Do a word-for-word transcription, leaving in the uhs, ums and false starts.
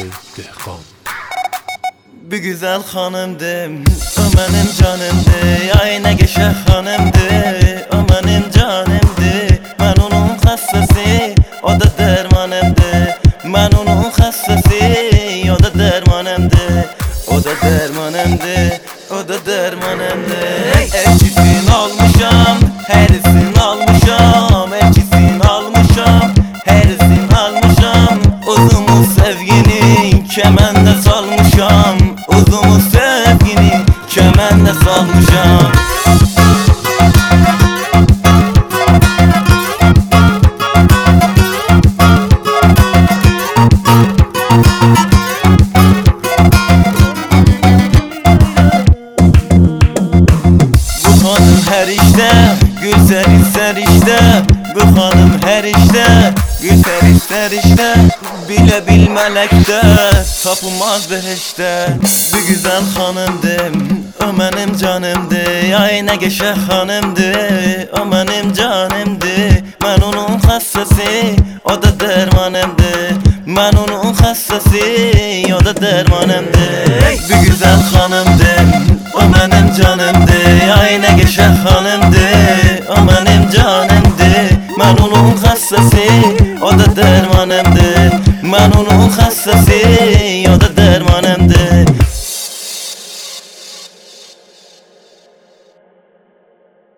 Dehqan. Bir güzel hanımdı, o benim canımdı. Ay ne geçer hanımdı, o benim canımdı. Ben onun hastası, o da dermanımdı. Ben onun hastası, o da dermanımdı. O da dermanımdı, o da dermanımdı. Elçisin almışam, herisin almışam. Elçisin almışam, herisin almışam. Uzumu sevgini kemende salmışam. Uzumu sevgini kemende salmışam. Bu hanım her işte güzel ister işte. Bu hanım her işte güzel ister işte. Bile bilmelekte tapılmaz beheşte. Bir güzel hanımdım, o benim canımdı. Ay ne geçer hanımdı, o benim canımdı. Ben onun hastası, o da dermanımdı. Ben onun hastası, o da dermanımdı. Bir güzel hanımdım, o benim canımdı. Ay ne geçer hanımdı, o benim canımdı. Ben onun hastası, o da dermanımdı. Ben onun hastası, o da